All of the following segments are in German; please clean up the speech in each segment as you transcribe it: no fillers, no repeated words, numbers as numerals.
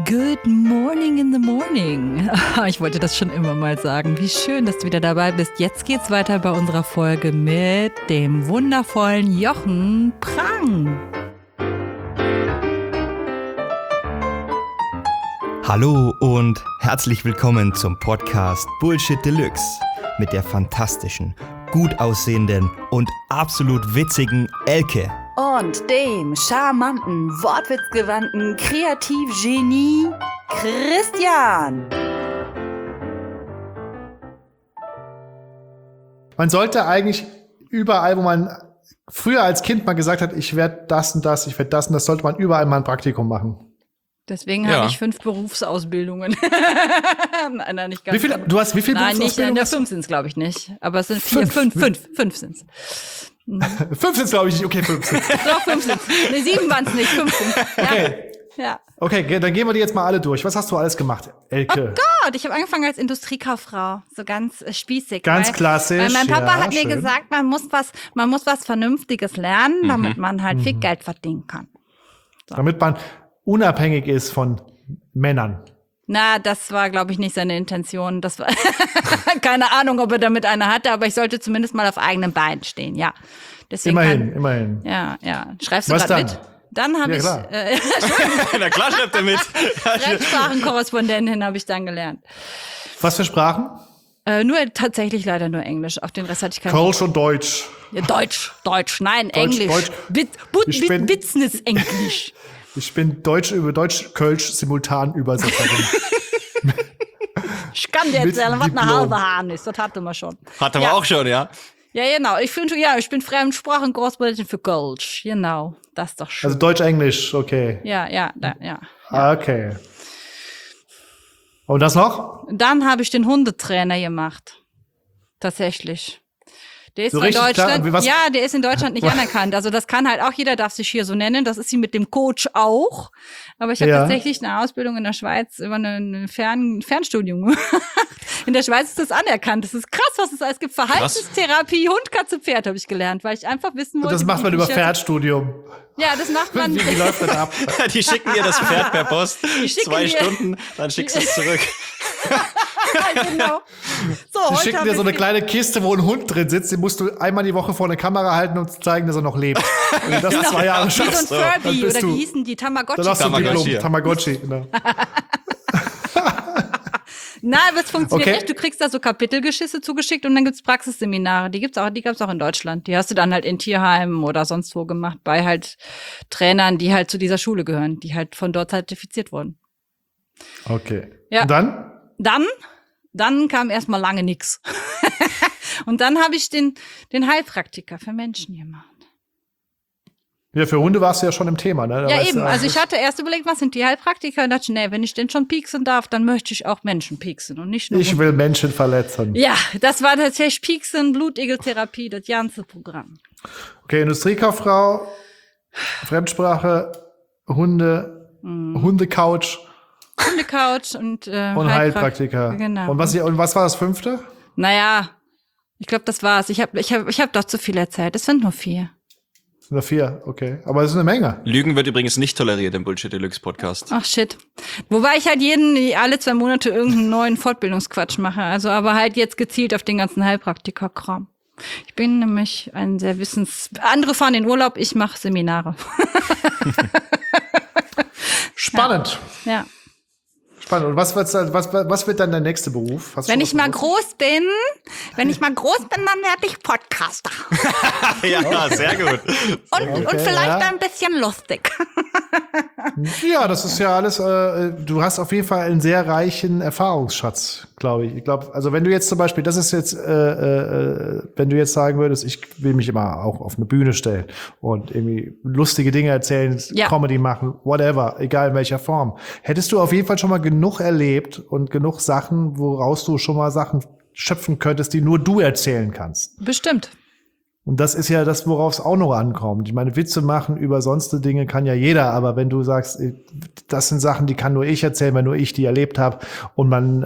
Good morning in the morning. Ich wollte das schon immer mal sagen. Wie schön, dass du wieder dabei bist. Jetzt geht's weiter bei unserer Folge mit dem wundervollen Jochen Prang. Hallo und herzlich willkommen zum Podcast Bullshit Deluxe mit der fantastischen, gut aussehenden und absolut witzigen Elke. Und dem charmanten, wortwitzgewandten Kreativgenie Christian. Man sollte eigentlich überall, wo man früher als Kind mal gesagt hat, ich werde das und das, ich werde das und das, sollte man überall mal ein Praktikum machen. Deswegen habe ich 5 Berufsausbildungen. Nein, nicht ganz. Wie viele? Du hast wie viele Nein, Berufsausbildungen? nicht, 5 sind es, glaube ich, nicht. Aber es sind 4, 5 sind es. 5 sind es, glaube ich, nicht. Okay, 5 sind Doch, 5 sind es. Nee, 7 waren es nicht, 5 sind es. Ja. Okay. Ja. Okay, dann gehen wir die jetzt mal alle durch. Was hast du alles gemacht, Elke? Oh Gott, ich habe angefangen als Industriekauffrau, so ganz spießig. Ganz klassisch. Weil mein Papa hat mir schön. gesagt, man muss was Vernünftiges lernen, damit man halt viel Geld verdienen kann. Damit man unabhängig ist von Männern. Na, das war, glaube ich, nicht seine Intention. Das war keine Ahnung, ob er damit eine hatte, aber ich sollte zumindest mal auf eigenen Beinen stehen, ja. Deswegen Immerhin. Ja. Schreibst du Was gerade dann? mit? Dann habe Ja, ich Na klar schreibt er mit. Fremdsprachenkorrespondentin habe ich dann gelernt. Was für Sprachen? Tatsächlich leider nur Englisch. Auf den Rest hatte ich keine. Kölsch und Deutsch. Ja, Deutsch, nein, Englisch. Deutsch. Business Englisch. Ich bin Deutsch-Kölsch simultan Übersetzerin. Ich kann dir Mit erzählen, was eine Diplom. halbe Hahn ist. Das hatten wir schon. Hatten wir auch schon, ja. Ja, genau. Ich bin Fremdsprachenkorrespondentin für Kölsch. Genau. Das ist doch schön. Also Deutsch-Englisch, okay. Ja. Okay. Und das noch? Dann habe ich den Hundetrainer gemacht. Tatsächlich. Der ist So in richtig klar, Deutschland, was- ja, der ist in Deutschland nicht anerkannt. Also das kann halt auch jeder, darf sich hier so nennen. Das ist sie mit dem Coach auch. Aber ich habe Ja. tatsächlich eine Ausbildung in der Schweiz über ein Fernstudium gemacht. In der Schweiz ist das anerkannt. Das ist krass, was es alles gibt. Verhaltenstherapie, Hund, Katze, Pferd habe ich gelernt, weil ich einfach wissen wollte. Das macht man wie über ich- Pferdstudium. Ja, das macht man. Wie läuft das ab? Die schicken dir das Pferd per Post. schicken 2 dir- Stunden, dann schickst du es zurück. Genau. So, Die heute schicken hab dir so eine ich- kleine Kiste, wo ein Hund drin sitzt. Den musst du einmal die Woche vor eine Kamera halten, um zu zeigen, dass er noch lebt. Wenn du das 2 Jahre Wie so ein schaffst, Furby, dann bist oder du- wie hießen die? Tamagotchi. dann hast du ein Tamagotchi, Diplom. ja. Tamagotchi, genau. Nein, aber es funktioniert Okay. nicht. Du kriegst da so Kapitelgeschisse zugeschickt und dann gibt's Praxisseminare. Die gab's auch in Deutschland. Die hast du dann halt in Tierheimen oder sonst wo gemacht, bei halt Trainern, die halt zu dieser Schule gehören, die halt von dort zertifiziert wurden. Okay. Ja. Und dann? Dann kam erstmal lange nix. Und dann habe ich den Heilpraktiker für Menschen gemacht. Ja, für Hunde warst du ja schon im Thema, ne? Da Ja, weißt eben. du, Also ich hatte erst überlegt, was sind die Heilpraktiker? Und dachte, nee, wenn ich den schon pieksen darf, dann möchte ich auch Menschen pieksen und nicht nur ich Hunde. will Menschen verletzen. Ja, das war tatsächlich Pieksen, Blutegeltherapie, das ganze Programm. Okay, Industriekauffrau, Fremdsprache, Hunde, Hundecouch Hundecouch und und Heilpraktiker. Genau. Und was war das 5.? Naja, ich glaube, das war's. Ich hab doch zu viel erzählt. Es sind nur 4. Sind da 4, okay. Aber das ist eine Menge. Lügen wird übrigens nicht toleriert im Bullshit Deluxe Podcast. Ach shit. Wobei ich halt alle 2 Monate irgendeinen neuen Fortbildungsquatsch mache. Also aber halt jetzt gezielt auf den ganzen Heilpraktiker-Kram. Ich bin nämlich ein sehr andere fahren in Urlaub, ich mache Seminare. Spannend. Ja. Spannend. Und was wird dann der nächste Beruf? Hast du Wenn schon ich mal was groß bin, dann werde ich Podcaster. Ja, sehr gut. Und vielleicht ja. ein bisschen lustig. Ja, das ist ja alles, du hast auf jeden Fall einen sehr reichen Erfahrungsschatz, glaube ich. Ich glaube, also wenn du jetzt zum Beispiel, das ist jetzt, wenn du jetzt sagen würdest, ich will mich immer auch auf eine Bühne stellen und irgendwie lustige Dinge erzählen, Ja. Comedy machen, whatever, egal in welcher Form. Hättest du auf jeden Fall schon mal genug erlebt und genug Sachen, woraus du schon mal Sachen schöpfen könntest, die nur du erzählen kannst. Bestimmt. Und das ist ja das, worauf es auch noch ankommt. Ich meine, Witze machen über sonstige Dinge kann ja jeder, aber wenn du sagst, das sind Sachen, die kann nur ich erzählen, weil nur ich die erlebt habe und man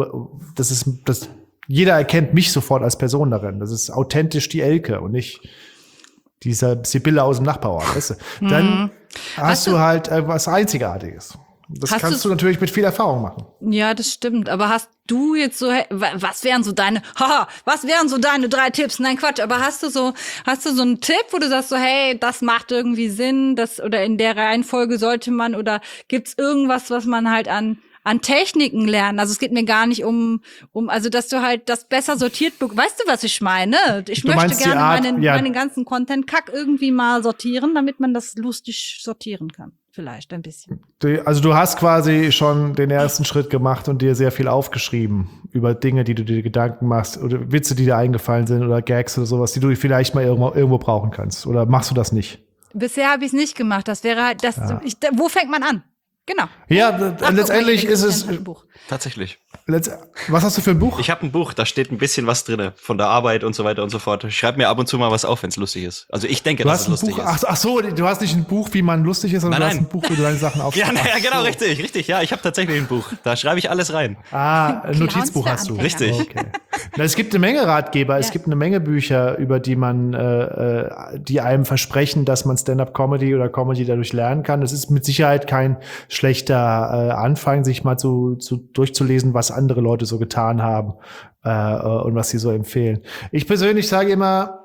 jeder erkennt mich sofort als Person darin. Das ist authentisch die Elke und nicht dieser Sibylle aus dem Nachbarort, weißt du? Dann hast du halt was Einzigartiges. Das kannst du natürlich mit viel Erfahrung machen. Ja, das stimmt. Aber hast du jetzt so, was wären so deine 3 Tipps? Nein, Quatsch. Aber hast du so einen Tipp, wo du sagst so, hey, das macht irgendwie Sinn, oder in der Reihenfolge sollte man, oder gibt's irgendwas, was man halt an Techniken lernen? Also es geht mir gar nicht um, also dass du halt das besser sortiert, weißt du, was ich meine? Ich möchte gerne meinen ganzen Content-Kack irgendwie mal sortieren, damit man das lustig sortieren kann. Vielleicht ein bisschen. Also du hast quasi schon den ersten Schritt gemacht und dir sehr viel aufgeschrieben über Dinge, die du dir Gedanken machst oder Witze, die dir eingefallen sind oder Gags oder sowas, die du vielleicht mal irgendwo brauchen kannst. Oder machst du das nicht? Bisher habe ich es nicht gemacht. Das wäre halt, wo fängt man an? Genau. Ja, letztendlich ist es tatsächlich. Was hast du für ein Buch? Ich habe ein Buch, da steht ein bisschen was drin von der Arbeit und so weiter und so fort. Ich schreibe mir ab und zu mal was auf, wenn es lustig ist. Also ich denke, dass es lustig ist. Ach so, du hast nicht ein Buch, wie man lustig ist, sondern du hast ein Buch, wo du deine Sachen aufschreibst. Ja, genau, richtig. Ja, ich habe tatsächlich ein Buch. Da schreibe ich alles rein. Ein Notizbuch hast du. Richtig. Okay. Es gibt eine Menge Ratgeber, es gibt eine Menge Bücher, über die man, die einem versprechen, dass man Stand-up-Comedy oder Comedy dadurch lernen kann. Es ist mit Sicherheit kein schlechter Anfang, sich mal durchzulesen, was andere Leute so getan haben und was sie so empfehlen. Ich persönlich sage immer,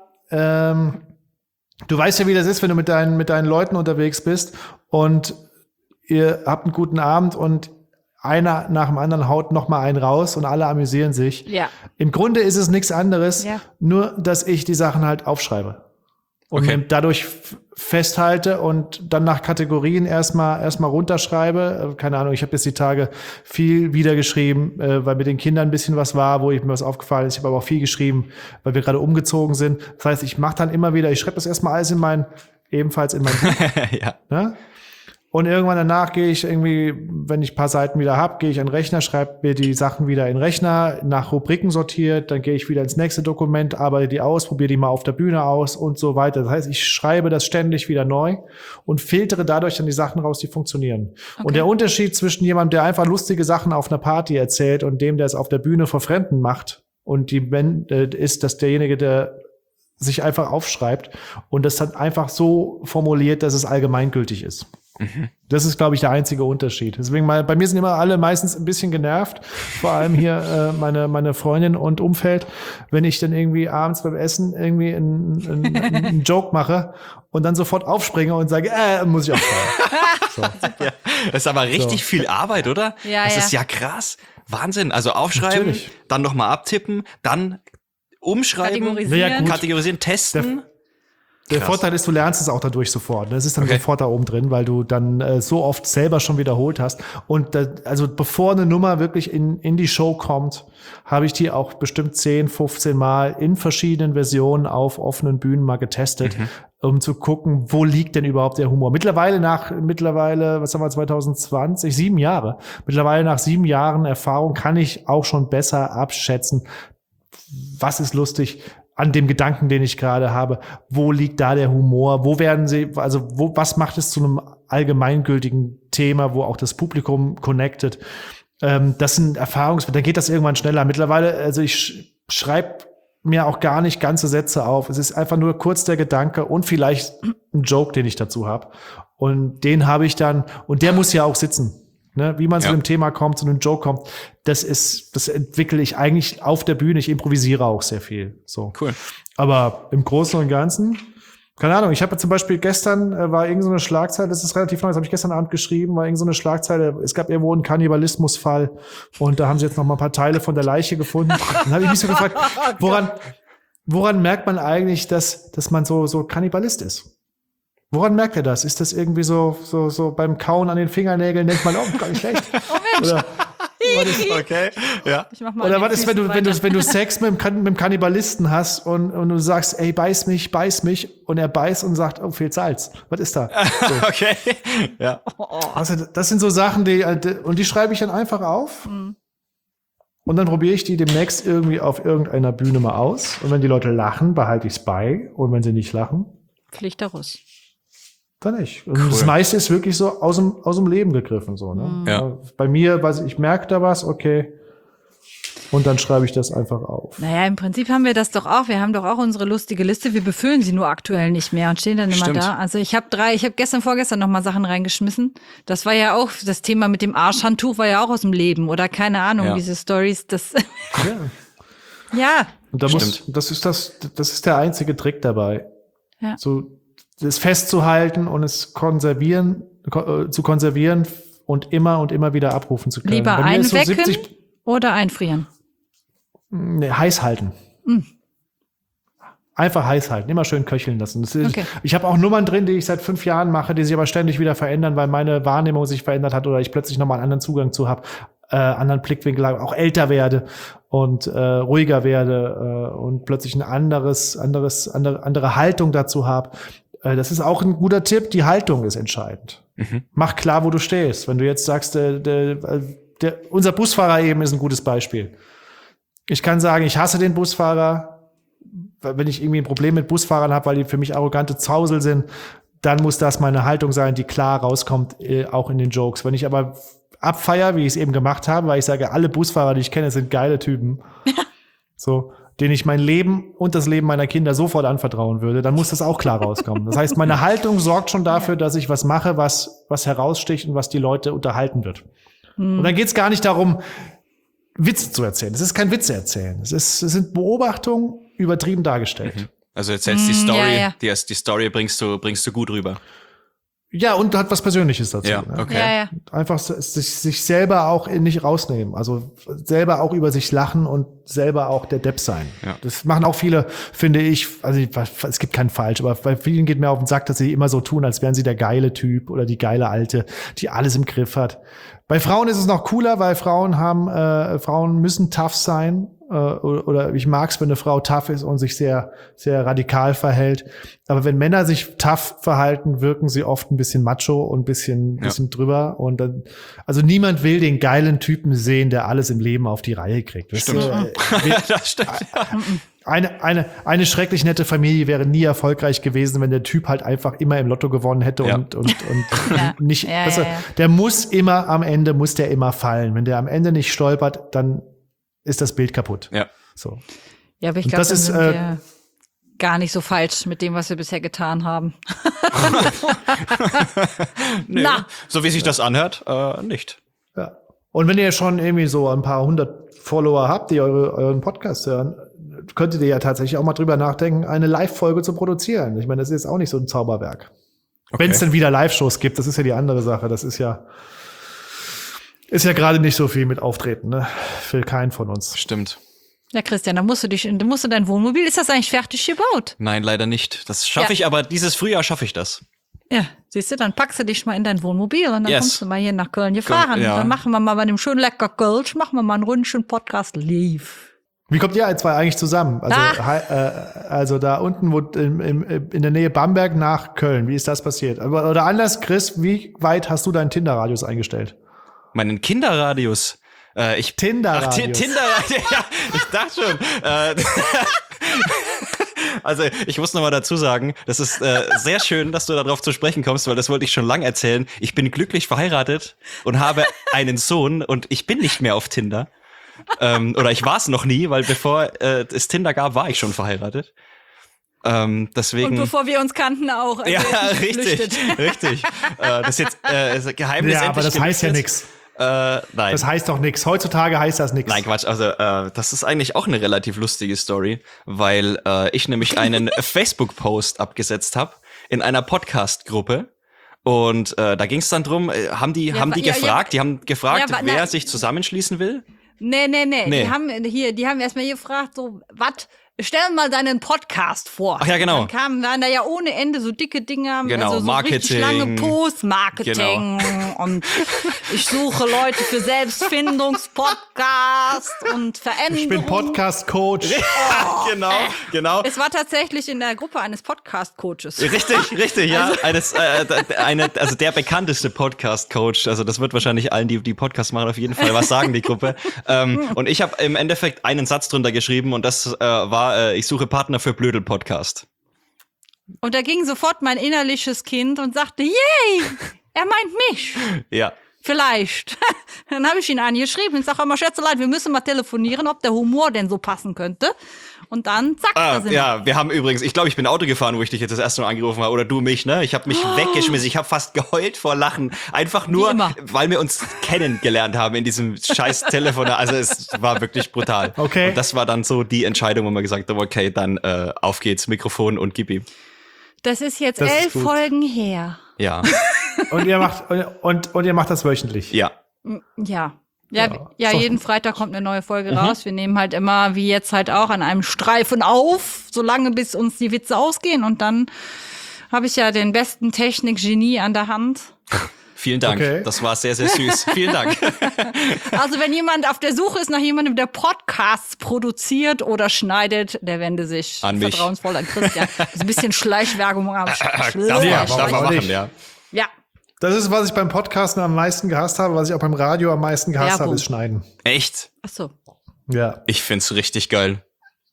du weißt ja, wie das ist, wenn du mit deinen Leuten unterwegs bist und ihr habt einen guten Abend und einer nach dem anderen haut noch mal einen raus und alle amüsieren sich. Ja. Im Grunde ist es nichts anderes, nur dass ich die Sachen halt aufschreibe. Und dadurch festhalte und dann nach Kategorien erstmal runterschreibe. Keine Ahnung, ich habe jetzt die Tage viel wiedergeschrieben, weil mit den Kindern ein bisschen was war, wo mir was aufgefallen ist. Ich habe aber auch viel geschrieben, weil wir gerade umgezogen sind. Das heißt, ich mache dann immer wieder, ich schreibe das erstmal alles ebenfalls in mein Buch. Ja. Ne? Und irgendwann danach gehe ich irgendwie, wenn ich ein paar Seiten wieder habe, gehe ich an den Rechner, schreibe mir die Sachen wieder in den Rechner, nach Rubriken sortiert, dann gehe ich wieder ins nächste Dokument, arbeite die aus, probiere die mal auf der Bühne aus und so weiter. Das heißt, ich schreibe das ständig wieder neu und filtere dadurch dann die Sachen raus, die funktionieren. Okay. Und der Unterschied zwischen jemandem, der einfach lustige Sachen auf einer Party erzählt und dem, der es auf der Bühne vor Fremden macht, und ist, dass derjenige, der sich einfach aufschreibt und das dann einfach so formuliert, dass es allgemeingültig ist. Das ist, glaube ich, der einzige Unterschied. Deswegen bei mir sind immer alle meistens ein bisschen genervt, vor allem hier meine Freundin und Umfeld, wenn ich dann irgendwie abends beim Essen irgendwie einen Joke mache und dann sofort aufspringe und sage, muss ich aufschreiben. So. Ja, das ist aber richtig viel Arbeit, oder? Ja, das ist ja krass. Wahnsinn. Also aufschreiben, natürlich. Dann nochmal abtippen, dann umschreiben, kategorisieren, testen. Der Vorteil ist, du lernst es auch dadurch sofort. Das ist dann sofort da oben drin, weil du dann so oft selber schon wiederholt hast. Und also bevor eine Nummer wirklich in die Show kommt, habe ich die auch bestimmt 10, 15 Mal in verschiedenen Versionen auf offenen Bühnen mal getestet, um zu gucken, wo liegt denn überhaupt der Humor. Mittlerweile, was haben wir, 2020, 7 Jahre. Mittlerweile nach 7 Jahren Erfahrung kann ich auch schon besser abschätzen, was ist lustig an dem Gedanken, den ich gerade habe, wo liegt da der Humor, was macht es zu einem allgemeingültigen Thema, wo auch das Publikum connected. Das sind Erfahrungswerte, dann geht das irgendwann schneller. Mittlerweile, also ich schreibe mir auch gar nicht ganze Sätze auf. Es ist einfach nur kurz der Gedanke und vielleicht ein Joke, den ich dazu habe. Und den habe ich dann, und der muss ja auch sitzen. Ne, wie man zu dem Thema kommt, zu einem Joke kommt, das entwickle ich eigentlich auf der Bühne. Ich improvisiere auch sehr viel. So. Cool. Aber im Großen und Ganzen, keine Ahnung, ich habe zum Beispiel gestern, war irgend so eine Schlagzeile, das ist relativ neu, das habe ich gestern Abend geschrieben, war irgend so eine Schlagzeile, es gab irgendwo einen Kannibalismusfall und da haben sie jetzt noch mal ein paar Teile von der Leiche gefunden. Dann habe ich mich so gefragt, woran merkt man eigentlich, dass man so Kannibalist ist? Woran merkt er das? Ist das irgendwie so beim Kauen an den Fingernägeln, denkt man, gar nicht schlecht. Oder okay, ja. Oder was ist, wenn du Sex mit dem Kannibalisten hast und du sagst, ey, beiß mich und er beißt und sagt, oh, fehlt Salz. Was ist da? So. Okay, ja. Also das sind so Sachen, die schreibe ich dann einfach auf. Und dann probiere ich die demnächst irgendwie auf irgendeiner Bühne mal aus. Und wenn die Leute lachen, behalte ich es bei. Und wenn sie nicht lachen, Pflicht daraus. Dann nicht. Und das meiste ist wirklich so aus dem Leben gegriffen, so, ne? Ja. Bei mir, ich merke da was, okay. und dann schreibe ich das einfach auf. Naja, im Prinzip haben wir das doch auch. Wir haben doch auch unsere lustige Liste. Wir befüllen sie nur aktuell nicht mehr und stehen dann immer da. Also ich habe vorgestern noch mal Sachen reingeschmissen. Das war ja auch, das Thema mit dem Arschhandtuch war ja auch aus dem Leben oder keine Ahnung, diese Stories, das. Ja. Und das ist der einzige Trick dabei. Ja. So, das festzuhalten und es zu konservieren und immer wieder abrufen zu können. Lieber einwecken oder einfrieren? Nee, heiß halten. Einfach heiß halten, immer schön köcheln lassen. Ich habe auch Nummern drin, die ich seit 5 Jahren mache, die sich aber ständig wieder verändern, weil meine Wahrnehmung sich verändert hat oder ich plötzlich nochmal einen anderen Zugang zu habe, anderen Blickwinkel, auch älter werde und ruhiger werde und plötzlich eine andere Haltung dazu habe. Das ist auch ein guter Tipp, die Haltung ist entscheidend. Mach klar, wo du stehst. Wenn du jetzt sagst, unser Busfahrer eben ist ein gutes Beispiel. Ich kann sagen, ich hasse den Busfahrer. Wenn ich irgendwie ein Problem mit Busfahrern habe, weil die für mich arrogante Zausel sind, dann muss das meine Haltung sein, die klar rauskommt, auch in den Jokes. Wenn ich aber abfeier, wie ich es eben gemacht habe, weil ich sage, alle Busfahrer, die ich kenne, sind geile Typen, so, denen ich mein Leben und das Leben meiner Kinder sofort anvertrauen würde, dann muss das auch klar rauskommen. Das heißt, meine Haltung sorgt schon dafür, dass ich was mache, was heraussticht und was die Leute unterhalten wird. Und dann geht es gar nicht darum, Witze zu erzählen. Es ist kein Witze erzählen. Es sind Beobachtungen übertrieben dargestellt. Also erzählst die Story, die Story bringst du gut rüber. Ja, und hat was Persönliches dazu. Ja, okay. Ja. Einfach sich selber auch nicht rausnehmen. Also selber auch über sich lachen und selber auch der Depp sein. Ja. Das machen auch viele, finde ich, also es gibt keinen Falsch, aber bei vielen geht mir auf den Sack, dass sie immer so tun, als wären sie der geile Typ oder die geile Alte, die alles im Griff hat. Bei Frauen ist es noch cooler, weil Frauen müssen tough sein. Oder ich mag's, wenn eine Frau tough ist und sich sehr, sehr radikal verhält. Aber wenn Männer sich tough verhalten, wirken sie oft ein bisschen macho und ein bisschen drüber. Und dann, also niemand will den geilen Typen sehen, der alles im Leben auf die Reihe kriegt. Stimmt. Das stimmt. Eine schrecklich nette Familie wäre nie erfolgreich gewesen, wenn der Typ halt einfach immer im Lotto gewonnen hätte und nicht. Der muss immer am Ende, muss der immer fallen. Wenn der am Ende nicht stolpert, dann ist das Bild kaputt. Ja. So. Ja, aber ich glaube, das sind wir gar nicht so falsch mit dem, was wir bisher getan haben. Nee, so wie sich das anhört, nicht. Ja. Und wenn ihr schon irgendwie so ein paar 100 Follower habt, die euren Podcast hören, könntet ihr ja tatsächlich auch mal drüber nachdenken, eine Live-Folge zu produzieren. Ich meine, das ist jetzt auch nicht so ein Zauberwerk. Okay. Wenn es denn wieder Live-Shows gibt, das ist ja die andere Sache. Das ist ja gerade nicht so viel mit Auftreten, ne? Für keinen von uns. Stimmt. Ja, Christian, dann musst du dein Wohnmobil, ist das eigentlich fertig gebaut? Nein, leider nicht. Das schaffe ich, aber dieses Frühjahr schaffe ich das. Ja, siehst du, dann packst du dich mal in dein Wohnmobil und dann kommst du mal hier nach Köln gefahren. Ja. Und dann machen wir mal bei dem schönen lecker Kölsch, machen wir mal einen Ründchen Podcast live. Wie kommt ihr zwei eigentlich zusammen? Also da unten in der Nähe Bamberg nach Köln. Wie ist das passiert? Oder anders, Chris, wie weit hast du deinen Tinder-Radius eingestellt? Meinen Kinderradius? Tinder-Radius. Tinder-Radius, ja, ich dachte schon. Also ich muss noch mal dazu sagen, das ist sehr schön, dass du darauf zu sprechen kommst, weil das wollte ich schon lang erzählen. Ich bin glücklich verheiratet und habe einen Sohn und ich bin nicht mehr auf Tinder. Oder ich war es noch nie, weil bevor es Tinder gab, war ich schon verheiratet. Deswegen. Und bevor wir uns kannten auch. Also ja, richtig. Das ist jetzt Geheimnis. Ja, aber das heißt ja nix. Nein. Das heißt doch nix. Heutzutage heißt das nix. Nein, Quatsch. Also das ist eigentlich auch eine relativ lustige Story, weil ich nämlich einen Facebook-Post abgesetzt habe in einer Podcast-Gruppe. Und da ging es dann drum, haben die gefragt, wer sich zusammenschließen will? Nee. Die haben erstmal gefragt, so, stell mal deinen Podcast vor. Ach ja, genau. Dann waren da ja ohne Ende so dicke Dinger, genau, also so Marketing. Richtig lange Post-Marketing. Genau. Und ich suche Leute für Selbstfindungspodcast und Veränderung. Ich bin Podcast-Coach. Genau. Es war tatsächlich in der Gruppe eines Podcast-Coaches. Richtig, ja. Also der bekannteste Podcast-Coach. Also das wird wahrscheinlich allen, die Podcasts machen, auf jeden Fall was sagen, die Gruppe. Und ich habe im Endeffekt einen Satz drunter geschrieben und das war, ich suche Partner für Blödel-Podcast. Und da ging sofort mein innerliches Kind und sagte, yay, er meint mich. Ja. Vielleicht. Dann habe ich ihn angeschrieben und sage immer, Schätzelein, wir müssen mal telefonieren, ob der Humor denn so passen könnte. Und dann zack, da sind wir. Ja, wir haben übrigens, ich glaube, ich bin Auto gefahren, wo ich dich jetzt das erste Mal angerufen habe. Oder du mich, ne? Ich habe mich weggeschmissen. Ich habe fast geheult vor Lachen. Einfach nur, weil wir uns kennengelernt haben in diesem scheiß Telefon. Also es war wirklich brutal. Okay. Und das war dann so die Entscheidung, wo man gesagt hat, okay, dann auf geht's, Mikrofon und gib ihm. Das ist jetzt Das ist 11 gut. Folgen her. Ja. Und ihr macht das wöchentlich. Ja. Ja. Ja. Ja, jeden Freitag kommt eine neue Folge raus. Wir nehmen halt immer, wie jetzt halt auch, an einem Streifen auf, solange bis uns die Witze ausgehen. Und dann habe ich ja den besten Technik-Genie an der Hand. Vielen Dank. Okay. Das war sehr, sehr süß. Vielen Dank. Also wenn jemand auf der Suche ist nach jemandem, der Podcasts produziert oder schneidet, der wende sich An mich. vertrauensvoll an Christian. Das ist ein bisschen Schleichwerbung am Darf Ja, man warum machen, nicht? ja. Ja, Das ist, was ich beim Podcasten am meisten gehasst habe, was ich auch beim Radio am meisten gehasst Werbung. habe, ist Schneiden. Echt? ach so. Ja. Ich find's richtig geil.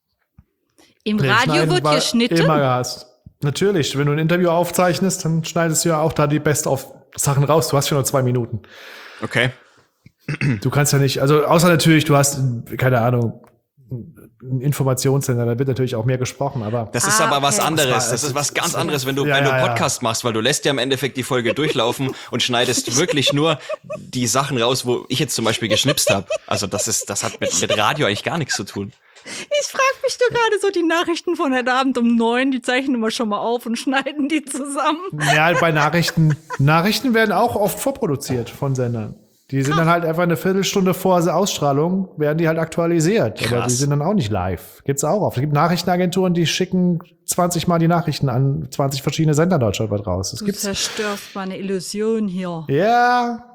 Im Nee, Radio Schneiden wird war geschnitten. Immer gehasst. Natürlich, wenn du ein Interview aufzeichnest, dann schneidest du ja auch da die Best-of-Sachen raus. Du hast ja nur 2 Minuten. Okay. Du kannst ja nicht, also außer natürlich, du hast, keine Ahnung, einen Informationssender, da wird natürlich auch mehr gesprochen, aber Das ist aber was okay. anderes. Das ist was ganz anderes, wenn du Ja, wenn du ja, ja. Podcast machst, weil du lässt ja im Endeffekt die Folge durchlaufen und schneidest wirklich nur die Sachen raus, wo ich jetzt zum Beispiel geschnipst habe. Also das hat mit Radio eigentlich gar nichts zu tun. Ich frage mich doch gerade so, die Nachrichten von heute Abend um 9, die zeichnen wir schon mal auf und schneiden die zusammen. ja, bei Nachrichten werden auch oft vorproduziert von Sendern. Die sind dann halt einfach eine Viertelstunde vor der Ausstrahlung, werden die halt aktualisiert. Aber Krass. die sind dann auch nicht live. Gibt's auch oft. Es gibt Nachrichtenagenturen, die schicken 20 Mal die Nachrichten an 20 verschiedene Sender deutschlandweit raus. Das Du gibt's. zerstörst meine Illusion hier. Ja,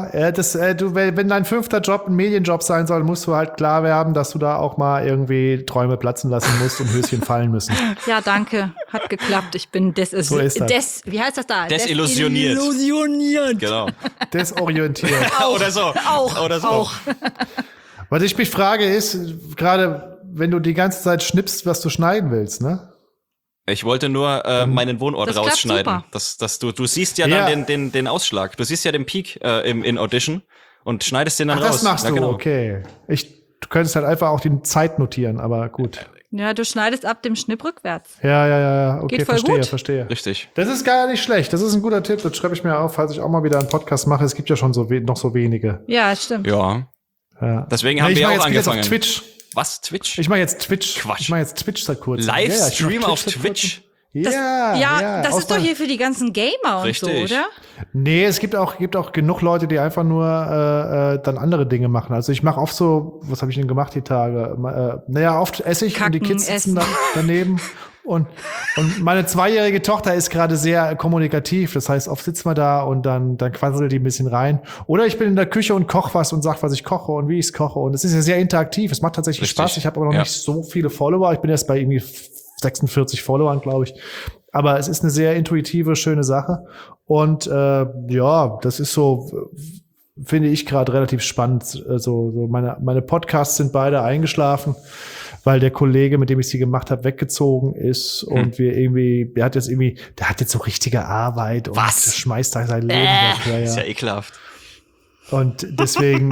wenn dein 5. Job ein Medienjob sein soll, musst du halt klar werden, dass du da auch mal irgendwie Träume platzen lassen musst und Höschen fallen müssen. Ja, danke. Hat geklappt. Ich bin So ist das. wie heißt das da? Desillusioniert. Desillusioniert. Genau. Desorientiert. Oder so. Auch. Oder so. Auch. Was ich mich frage ist, gerade wenn du die ganze Zeit schnippst, was du schneiden willst, ne? Ich wollte nur meinen Wohnort Das klappt rausschneiden. super. Du siehst ja dann Ja. den Ausschlag. Du siehst ja den Peak in Audition und schneidest den dann Ach, raus. das machst Ja, du, genau. okay. Du könntest halt einfach auch die Zeit notieren, aber gut. Ja, du schneidest ab dem Schnipp rückwärts. Ja, okay, Geht voll gut. verstehe. Richtig. Das ist gar nicht schlecht. Das ist ein guter Tipp. Das schreibe ich mir auf, falls ich auch mal wieder einen Podcast mache. Es gibt ja schon noch so wenige. Ja, stimmt. Ja. Ja. Deswegen haben ich wir mache auch jetzt angefangen. auf Twitch. Was? Twitch? Ich mache jetzt Twitch. Quatsch. Ich mache jetzt Twitch seit kurzem. Livestream ich mach auf seit Twitch? kurzem. Ja, das aus ist doch mein- hier für die ganzen Gamer und Richtig. so, oder? Nee, es gibt auch genug Leute, die einfach nur dann andere Dinge machen. Also ich mache oft so, was habe ich denn gemacht die Tage? Oft esse ich und die Kacken, Kids sitzen essen. daneben. Und meine 2-jährige Tochter ist gerade sehr kommunikativ. Das heißt, oft sitzt man da und dann quasselt die ein bisschen rein. Oder ich bin in der Küche und koche was und sag, was ich koche und wie ich es koche. Und es ist ja sehr interaktiv. Es macht tatsächlich Richtig. Spaß. Ich habe aber noch Ja. nicht so viele Follower. Ich bin erst bei irgendwie 46 Followern, glaube ich. Aber es ist eine sehr intuitive, schöne Sache. Und das ist so, finde ich gerade relativ spannend. So meine Podcasts sind beide eingeschlafen, weil der Kollege, mit dem ich sie gemacht habe, weggezogen ist und der hat jetzt so richtige Arbeit und Was? schmeißt da sein Leben weg. Ja, Ist ja. ja ekelhaft. Und deswegen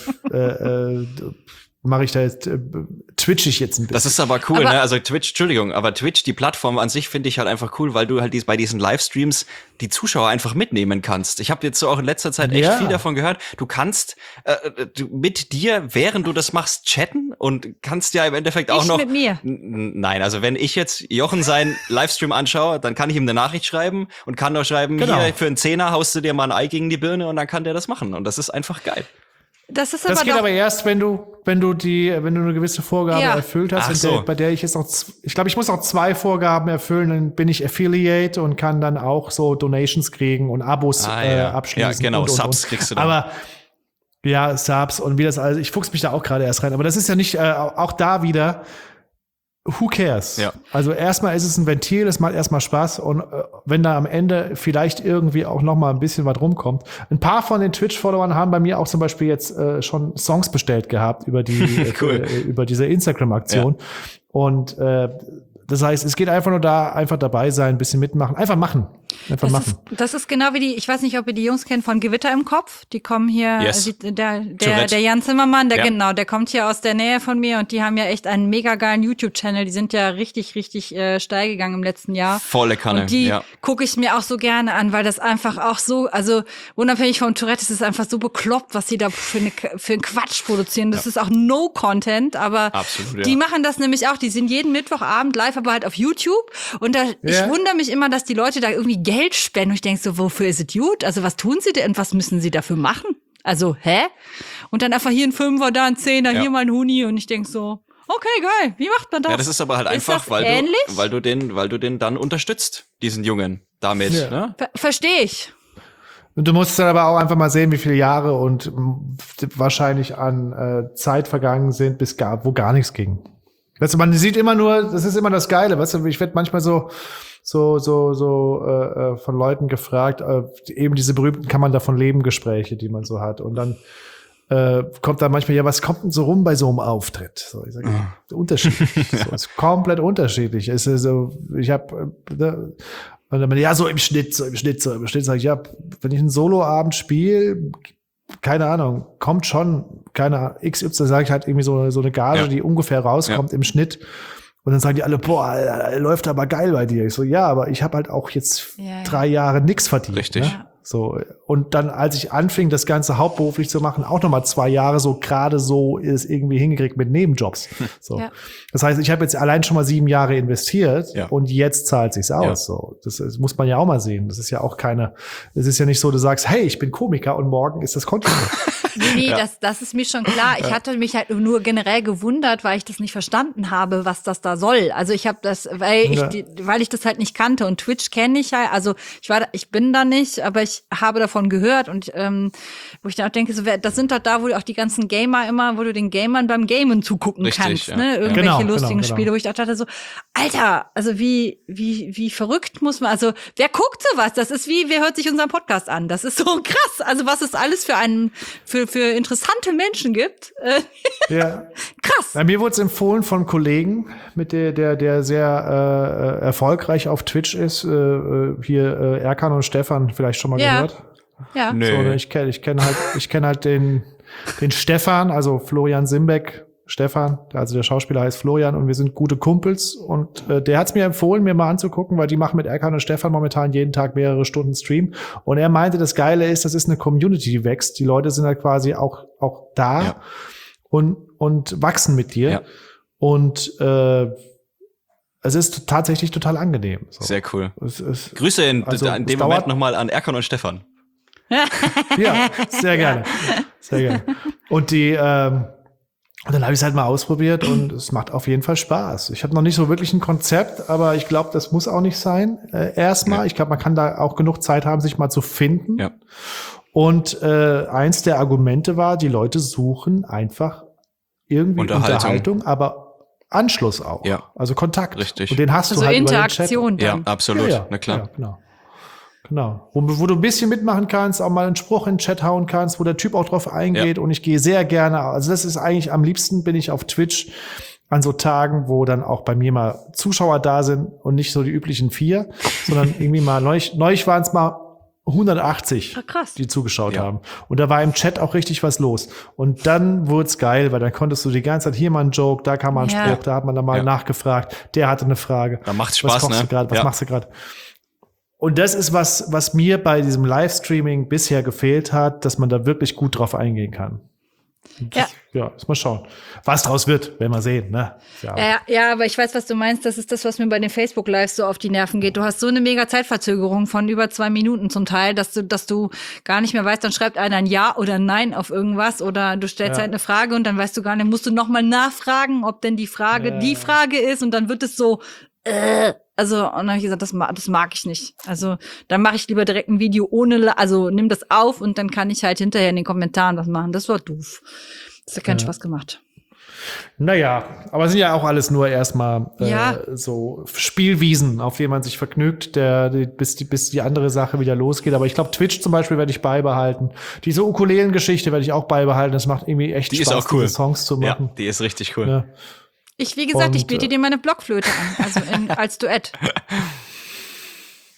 mache ich da jetzt, twitch ich jetzt ein bisschen. Das ist aber cool, Aber- ne? Also Twitch, die Plattform an sich finde ich halt einfach cool, weil du halt bei diesen Livestreams die Zuschauer einfach mitnehmen kannst. Ich habe jetzt so auch in letzter Zeit echt Ja. viel davon gehört. Du kannst mit dir, während du das machst, chatten und kannst ja im Endeffekt auch Ich noch mit mir. Nein, also wenn ich jetzt Jochen seinen Livestream anschaue, dann kann ich ihm eine Nachricht schreiben und kann noch schreiben, Genau. hier für einen 10er haust du dir mal ein Ei gegen die Birne und dann kann der das machen und das ist einfach geil. Das ist Das aber geht doch, aber erst, wenn du eine gewisse Vorgabe Ja. erfüllt hast, Ach und so. bei der ich jetzt noch, ich glaube, ich muss noch 2 Vorgaben erfüllen, dann bin ich Affiliate und kann dann auch so Donations kriegen und Abos Ja. abschließen. Ja, genau, und. Subs kriegst du dann. Aber ja, Subs und wie das alles, ich fuchs mich da auch gerade erst rein, aber das ist ja nicht, auch da wieder, who cares? Ja. Also erstmal ist es ein Ventil, es macht erstmal Spaß und wenn da am Ende vielleicht irgendwie auch noch mal ein bisschen was rumkommt. Ein paar von den Twitch-Followern haben bei mir auch zum Beispiel jetzt schon Songs bestellt gehabt über Cool. über diese Instagram-Aktion. Und das heißt, es geht einfach nur da, einfach dabei sein, ein bisschen mitmachen, einfach machen. Einfach machen. Das ist genau wie ich weiß nicht, ob ihr die Jungs kennt von Gewitter im Kopf. Die kommen hier, Yes. der Jan Zimmermann, Ja. der kommt hier aus der Nähe von mir und die haben ja echt einen mega geilen YouTube-Channel. Die sind ja richtig steil gegangen im letzten Jahr. Volle Kanne, Und die ja. gucke ich mir auch so gerne an, weil das einfach auch so, also unabhängig vom Tourette, es ist einfach so bekloppt, was sie da für einen Quatsch produzieren. Das ist auch No-Content, aber Absolut, ja. die machen das nämlich auch. Die sind jeden Mittwochabend live, aber halt auf YouTube. Und ich wundere mich immer, dass die Leute da irgendwie Geld spenden. Und ich denke so, wofür ist es gut? Also was tun sie denn und was müssen sie dafür machen? Also, hä? Und dann einfach hier ein Fünfer, da ein Zehner, hier mal ein Huni. Und ich denke so, okay, geil, wie macht man das? Ja, das ist aber halt Ist einfach, das ähnlich? weil du den dann unterstützt, diesen Jungen, damit, Ja. ne? Verstehe ich. Und du musst dann aber auch einfach mal sehen, wie viele Jahre und wahrscheinlich an Zeit vergangen sind, wo gar nichts ging. Weißt du, man sieht immer nur, das ist immer das Geile, weißt du, ich werde manchmal so von Leuten gefragt, eben diese berühmten kann man davon leben Gespräche, die man so hat. Und dann kommt da manchmal, ja, was kommt denn so rum bei so einem Auftritt? So, ich sage, unterschiedlich. So, ist komplett unterschiedlich. Es ist so, ich habe und dann, ja, so im Schnitt, sage ich, ja, wenn ich einen Soloabend spiele, keine Ahnung, kommt schon, keine Ahnung, XY, sage ich halt irgendwie so eine Gage, die ungefähr rauskommt im Schnitt. Und dann sagen die alle, boah, Alter, läuft aber geil bei dir. Ich so, ja, aber ich habe halt auch jetzt 3 Jahre nix verdient. Richtig. Ne? So, und dann, als ich anfing, das Ganze hauptberuflich zu machen, auch nochmal 2 Jahre so gerade so ist irgendwie hingekriegt mit Nebenjobs. So. Ja. Das heißt, ich habe jetzt allein schon mal 7 Jahre investiert und jetzt zahlt sich's aus. Ja. So, das muss man ja auch mal sehen. Das ist ja auch es ist ja nicht so, du sagst, hey, ich bin Komiker und morgen ist das Konto. Nee, das ist mir schon klar. Ich hatte mich halt nur generell gewundert, weil ich das nicht verstanden habe, was das da soll. Also ich habe das, weil ich das halt nicht kannte und Twitch kenne ich ja. Also ich bin da nicht, aber ich habe davon gehört und wo ich dann auch denke, so, das sind doch da, wo auch die ganzen Gamer immer, wo du den Gamern beim Gamen zugucken Richtig, kannst, ja. ne? Irgendwelche Genau, lustigen genau. Spiele, wo ich dachte so, Alter, also wie verrückt muss man, also wer guckt sowas? Das ist wer hört sich unseren Podcast an? Das ist so krass. Also was es alles für interessante Menschen gibt. Ja. Krass. Bei mir wurde es empfohlen von Kollegen, mit der sehr erfolgreich auf Twitch ist. Hier Erkan und Stefan vielleicht schon mal gehört. Ja. Nö. So, ich kenn halt den Stefan, also Florian Simbeck. Stefan, also der Schauspieler heißt Florian und wir sind gute Kumpels und der hat es mir empfohlen, mir mal anzugucken, weil die machen mit Erkan und Stefan momentan jeden Tag mehrere Stunden Stream und er meinte, das Geile ist, das ist eine Community, die wächst, die Leute sind halt quasi auch da und wachsen mit dir und es ist tatsächlich total angenehm. So. Sehr cool. Es Grüße in Also, dem es Moment dauert- nochmal an Erkan und Stefan. Ja, sehr gerne. Sehr gerne. Und und dann habe ich es halt mal ausprobiert und es macht auf jeden Fall Spaß. Ich habe noch nicht so wirklich ein Konzept, aber ich glaube, das muss auch nicht sein. Erstmal, ich glaube, man kann da auch genug Zeit haben, sich mal zu finden. Ja. Und eins der Argumente war, die Leute suchen einfach irgendwie Unterhaltung, aber Anschluss auch. Ja. Also Kontakt. Richtig. Und den hast Also du halt Interaktion Ja, dann. absolut. Ja, Na klar. Ja, genau. Genau. Wo du ein bisschen mitmachen kannst, auch mal einen Spruch in den Chat hauen kannst, wo der Typ auch drauf eingeht. Und ich gehe sehr gerne, also das ist eigentlich am liebsten bin ich auf Twitch an so Tagen, wo dann auch bei mir mal Zuschauer da sind und nicht so die üblichen 4, sondern irgendwie mal, neulich waren es mal 180, Krass. die zugeschaut haben. Und da war im Chat auch richtig was los. Und dann wurde es geil, weil dann konntest du die ganze Zeit hier mal einen Joke, da kam mal ein Spruch, da hat man dann mal nachgefragt, der hatte eine Frage. Da macht's Was Spaß, kochst ne? du gerade? Was Ja. machst du gerade? Und das ist was mir bei diesem Livestreaming bisher gefehlt hat, dass man da wirklich gut drauf eingehen kann. Ja, muss mal schauen. Was draus wird, werden wir sehen, ne? Ja, aber ich weiß, was du meinst. Das ist das, was mir bei den Facebook-Lives so auf die Nerven geht. Du hast so eine mega Zeitverzögerung von über 2 Minuten zum Teil, dass du gar nicht mehr weißt, dann schreibt einer ein Ja oder ein Nein auf irgendwas oder du stellst halt eine Frage und dann weißt du gar nicht, musst du nochmal nachfragen, ob denn die Frage die Frage ist und dann wird es so, also, und dann habe ich gesagt, das mag ich nicht. Also, dann mache ich lieber direkt ein Video also nimm das auf und dann kann ich halt hinterher in den Kommentaren was machen. Das war doof. Das hat keinen Spaß gemacht. Naja, aber es sind ja auch alles nur erstmal Ja. so Spielwiesen, auf denen man sich vergnügt, bis die andere Sache wieder losgeht. Aber ich glaube, Twitch zum Beispiel werde ich beibehalten. Diese Ukulelen-Geschichte werde ich auch beibehalten. Das macht irgendwie echt Die ist Spaß, auch cool. diese Songs zu Ja, machen. die ist richtig cool. Ja. Wie gesagt, ich Und, biete dir meine Blockflöte an, also als Duett.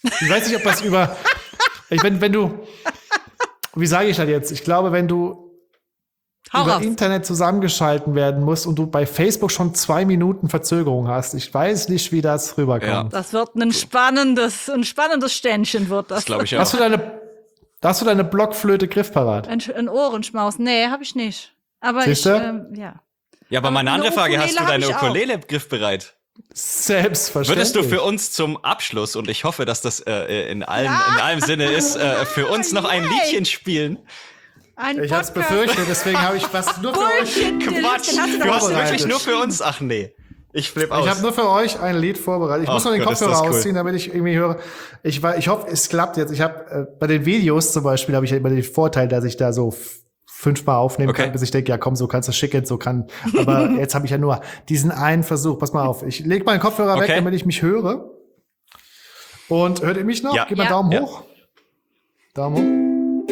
Ich weiß nicht, ob das wenn du, wie sage ich das jetzt? Ich glaube, wenn du Hau über raus. Internet zusammengeschalten werden musst und du bei Facebook schon 2 Minuten Verzögerung hast, ich weiß nicht, wie das rüberkommt. Das wird ein spannendes Ständchen wird das. Das glaube ich auch. Hast du deine Blockflöte griffparat? Ein Ohrenschmaus. Nee, habe ich nicht. Aber Siehste? ja. Ja, aber meine eine andere Frage, hast du Ukulele deine hab ich auch. Ukulele griffbereit? Selbstverständlich. Würdest du für uns zum Abschluss, und ich hoffe, dass das in allem Sinne ist, für uns noch ein Liedchen spielen? Ein Ich hab's Podcast. befürchtet, deswegen habe ich was nur für euch. Bullshit, Quatsch, den hast du du doch hast vorbereitet. wirklich nur für uns? Ach nee, ich flipp aus. Ich habe nur für euch ein Lied vorbereitet. Ich muss Ach noch den Gott, ist Kopfhörer das cool. rausziehen, damit ich irgendwie höre. Ich hoffe, es klappt jetzt. Ich habe bei den Videos zum Beispiel habe ich ja immer den Vorteil, dass ich da so 5-mal aufnehmen Okay. kann, bis ich denke, ja komm, so kannst du schicken, so kann. Aber jetzt habe ich ja nur diesen einen Versuch. Pass mal auf, ich lege meinen Kopfhörer weg, Okay. damit ich mich höre. Und hört ihr mich noch? Ja. Gib mal Ja. Daumen Ja. hoch. Daumen hoch.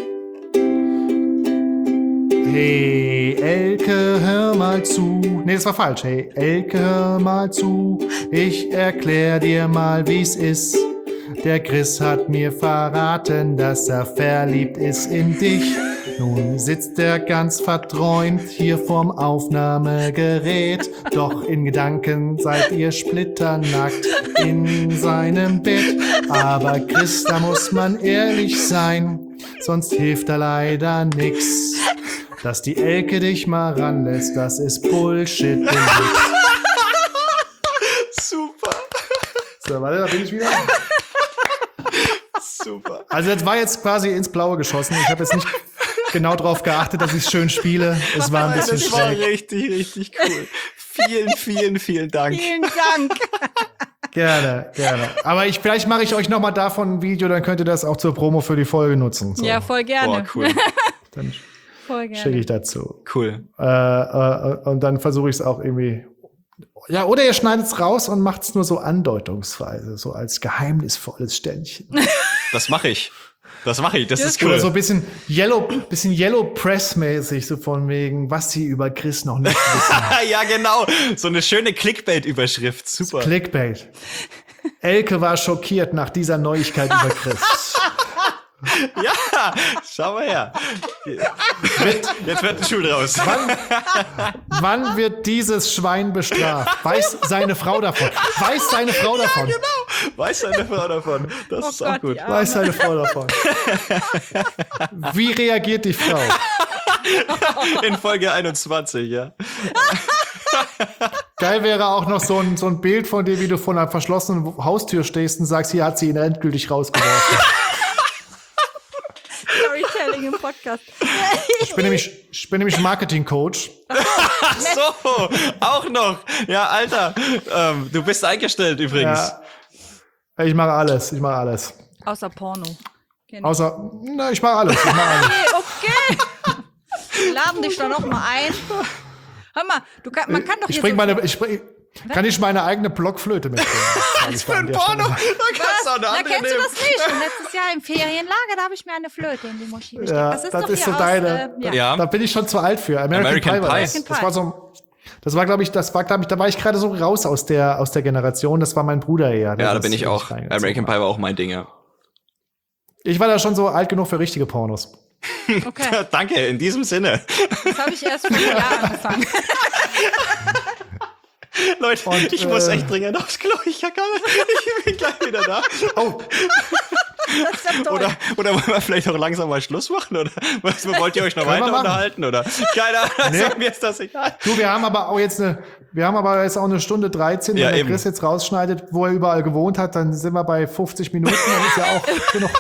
Hey, Elke, hör mal zu. Nee, das war falsch. Hey, Elke, hör mal zu. Ich erklär dir mal, wie's ist. Der Chris hat mir verraten, dass er verliebt ist in dich. Nun sitzt er ganz verträumt hier vorm Aufnahmegerät. Doch in Gedanken seid ihr splitternackt in seinem Bett. Aber Chris, da muss man ehrlich sein, sonst hilft da leider nix. Dass die Elke dich mal ranlässt, das ist Bullshit. Super, So, warte, da bin ich wieder. super. Also das war jetzt quasi ins Blaue geschossen. Ich habe jetzt nicht genau darauf geachtet, dass ich es schön spiele. Es war ein bisschen Das war schräg. richtig, richtig cool. Vielen Dank. Vielen Dank. Gerne. Aber vielleicht mache ich euch noch mal davon ein Video, dann könnt ihr das auch zur Promo für die Folge nutzen. So, Ja, voll gerne. Boah, cool, dann Voll schicke gerne. ich dazu. cool. Und dann versuche ich es auch irgendwie. Ja, oder ihr schneidet es raus und macht es nur so andeutungsweise, so als geheimnisvolles Ständchen. Das mache ich. Das ist Oder cool. so ein bisschen Yellow Press-mäßig, so von wegen, was sie über Chris noch nicht wissen. Ja, genau. So eine schöne Clickbait-Überschrift. Super. Clickbait. Elke war schockiert nach dieser Neuigkeit über Chris. Ja, schau mal her. Jetzt wird ein Schuh draus. Wann wird dieses Schwein bestraft? Weiß seine Frau davon? Weiß seine Frau davon? Genau. Weiß seine Frau davon. Das Oh ist auch Gott, gut. ja. Weiß seine Frau davon? Wie reagiert die Frau? In Folge 21, ja. Geil wäre auch noch so ein Bild von dir, wie du vor einer verschlossenen Haustür stehst und sagst, hier hat sie ihn endgültig rausgeworfen. Storytelling im Podcast. Ich bin nämlich Marketing-Coach. So, auch noch. Ja, Alter. Du bist eingestellt übrigens. Ja. Ich mache alles. Außer Porno. Außer, ich mache alles. Okay. Wir laden dich doch noch mal ein. Hör mal, man kann doch hier Kann ich meine eigene Blockflöte mitbringen? Was für ein Porno. Da kannst du auch eine Na, andere kennst du nehmen. das nicht? Und letztes Jahr im Ferienlager, da habe ich mir eine Flöte in die Moschee gesteckt. Ja, das ist das doch ist hier so deine. ja. Ja. Da bin ich schon zu alt für. American Pie war das. American Das war so. Das war, glaube ich, da war ich gerade so raus aus der Generation. Das war mein Bruder eher. Ja, da bin ich auch. American Pie war auch mein Ding, ja. Ich war da schon so alt genug für richtige Pornos. Okay, Danke, in diesem Sinne. das habe ich erst vor einem Jahr angefangen. Leute, Und, ich muss echt dringend aufs Klo. Ich bin gleich wieder da. Oh, Das ist ja toll. Oder wollen wir vielleicht auch langsam mal Schluss machen? Oder wollt ihr euch noch Können wir weiter machen. unterhalten? Oder? Keine Ahnung, Nee. mir ist das egal. du, wir haben aber jetzt auch eine Stunde 13. Ja, Wenn der eben. Chris jetzt rausschneidet, wo er überall gewohnt hat, dann sind wir bei 50 Minuten. Dann ist ja auch genug.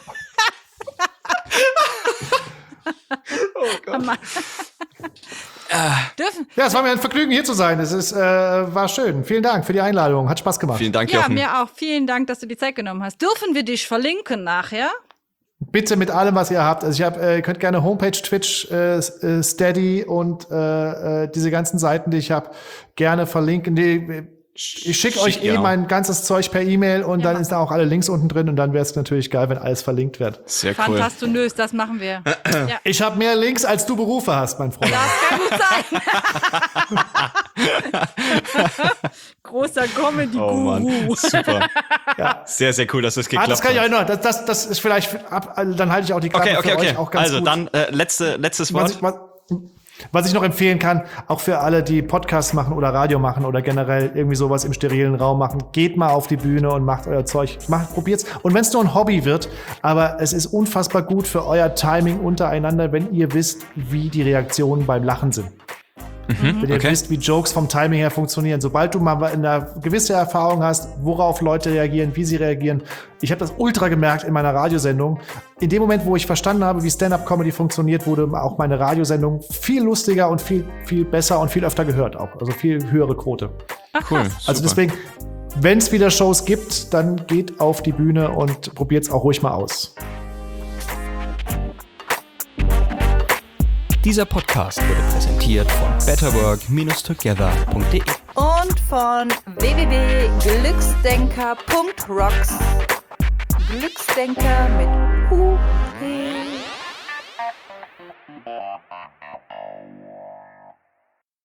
Dürfen? Ja, es war mir ein Vergnügen, hier zu sein. War schön. Vielen Dank für die Einladung. Hat Spaß gemacht. Vielen Dank, Ja, Jochen. mir auch. Vielen Dank, dass du die Zeit genommen hast. Dürfen wir dich verlinken nachher? Bitte mit allem, was ihr habt. Also ihr könnt gerne Homepage, Twitch, Steady und diese ganzen Seiten, die ich habe, gerne verlinken. Ich schicke euch ja. mein ganzes Zeug per E-Mail und dann ist da auch alle Links unten drin und dann wäre es natürlich geil, wenn alles verlinkt wird. Sehr cool. Fantastunös, das machen wir. Ja. Ich habe mehr Links, als du Berufe hast, mein Freund. Das kann gut sein. großer Comedy-Guru. Oh Mann, super. Ja. Sehr, sehr cool, dass das geklappt hat. Das kann ich auch noch. Das ist vielleicht, dann halte ich auch die Klappe für euch auch ganz also gut. dann letztes Wort. Was ich noch empfehlen kann, auch für alle, die Podcasts machen oder Radio machen oder generell irgendwie sowas im sterilen Raum machen, geht mal auf die Bühne und macht euer Zeug. Probiert's. Und wenn es nur ein Hobby wird, aber es ist unfassbar gut für euer Timing untereinander, wenn ihr wisst, wie die Reaktionen beim Lachen sind. Wenn ihr wisst, wie Jokes vom Timing her funktionieren. Sobald du mal eine gewisse Erfahrung hast, worauf Leute reagieren, wie sie reagieren. Ich habe das ultra gemerkt in meiner Radiosendung. In dem Moment, wo ich verstanden habe, wie Stand-Up-Comedy funktioniert, wurde auch meine Radiosendung viel lustiger und viel, viel besser und viel öfter gehört auch. Also viel höhere Quote. Cool. Also deswegen, wenn es wieder Shows gibt, dann geht auf die Bühne und probiert es auch ruhig mal aus. Dieser Podcast wurde präsentiert von betterwork-together.de Und von www.glücksdenker.rocks. Glücksdenker mit U.